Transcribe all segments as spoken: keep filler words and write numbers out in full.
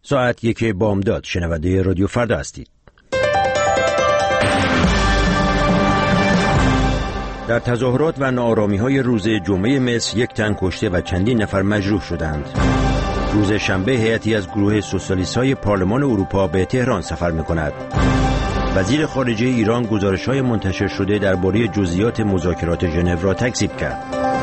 ساعت یک بامداد شنونده رادیو فردا هستید. در تظاهرات و ناآرامی‌های روز جمعه مصر یک تن کشته و چندین نفر مجروح شدند. روز شنبه هیئتی از گروه سوسیالیست‌های پارلمان اروپا به تهران سفر می‌کند. وزیر خارجه ایران گزارش‌های منتشر شده درباره جزئیات مذاکرات ژنو را تکذیب کرد.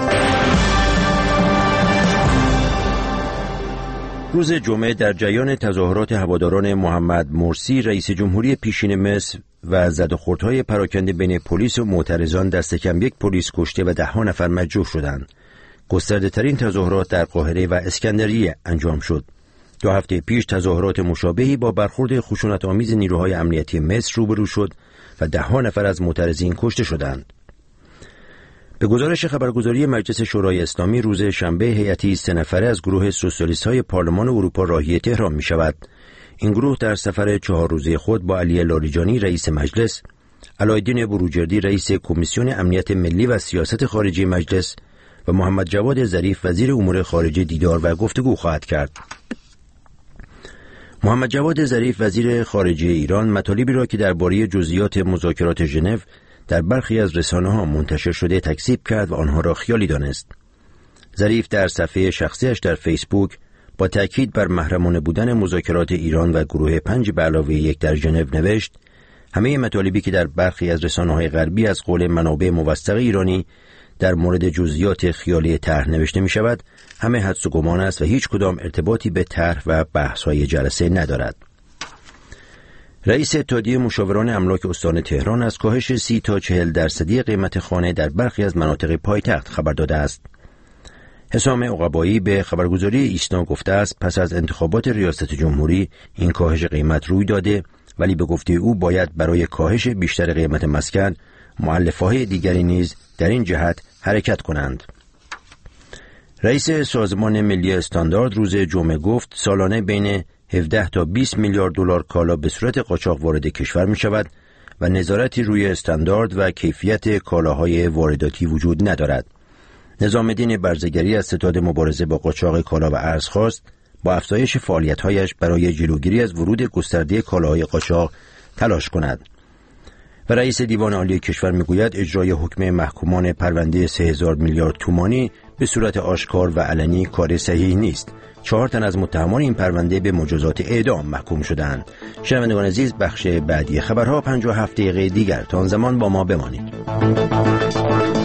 روز جمعه در جریان تظاهرات هواداران محمد مرسی رئیس جمهوری پیشین مصر و زدوخوردهای پراکنده بین پلیس و معترضان دست کم یک پلیس کشته و ده ها نفر مجروح شدند. گسترده ترین تظاهرات در قاهره و اسکندریه انجام شد. دو هفته پیش تظاهرات مشابهی با برخورد خشونت‌آمیز نیروهای امنیتی مصر روبرو شد و ده ها نفر از معترضین کشته شدند. به گزارش خبرگزاری مجلس شورای اسلامی روز شنبه هیئتی سه نفره از گروه سوسیالیست‌های پارلمان اروپا راهی تهران می شود. این گروه در سفر چهار روزه خود با علی لاریجانی رئیس مجلس، علایالدین بروجردی رئیس کمیسیون امنیت ملی و سیاست خارجی مجلس و محمد جواد ظریف وزیر امور خارجه دیدار و گفتگو خواهد کرد. محمد جواد ظریف وزیر خارجه ایران مطالبی را که درباره جزئیات مذاکرات ژنو در برخی از رسانه‌ها منتشر شده تکذیب کرد و آنها را خیالی دانست. ظریف در صفحه شخصیش در فیسبوک با تأکید بر محرمانه بودن مذاکرات ایران و گروه پنج به علاوه یک در ژنو نوشت: همه مطالبی که در برخی از رسانه‌های غربی از قول منابع موثق ایرانی در مورد جزئیات خیالی طرح نوشته می شود، همه حدس و گمان است و هیچ کدام ارتباطی به طرح و بحث‌های جلسه ندارد. رئیس اتحادیه مشاوران املاک استان تهران از کاهش سی تا چهل درصدی قیمت خانه در برخی از مناطق پایتخت خبر داده است. حسام عقبایی به خبرگزاری ایسنا گفته است پس از انتخابات ریاست جمهوری این کاهش قیمت روی داده، ولی به گفته او باید برای کاهش بیشتر قیمت مسکن مؤلفه‌های دیگری نیز در این جهت حرکت کنند. رئیس سازمان ملی استاندارد روز جمعه گفت سالانه بین هفده تا بیست میلیارد دلار کالا به صورت قاچاق وارد کشور می شود و نظارتی روی استاندارد و کیفیت کالاهای وارداتی وجود ندارد. نظام‌الدین برزگری از ستاد مبارزه با قاچاق کالا و ارز خواست با افزایش فعالیت‌هایش برای جلوگیری از ورود گسترده کالاهای قاچاق تلاش کند. و رئیس دیوان عالی کشور میگوید اجرای حکم محکومان پرونده سه هزار میلیارد تومانی به صورت آشکار و علنی کار صحیح نیست. چهار تن از متهمان این پرونده به مجازات اعدام محکوم شدند. شنوندگان عزیز، بخش بعدی خبرها پنجاه و هفت دقیقه دیگر تا آن زمان با ما بمانید.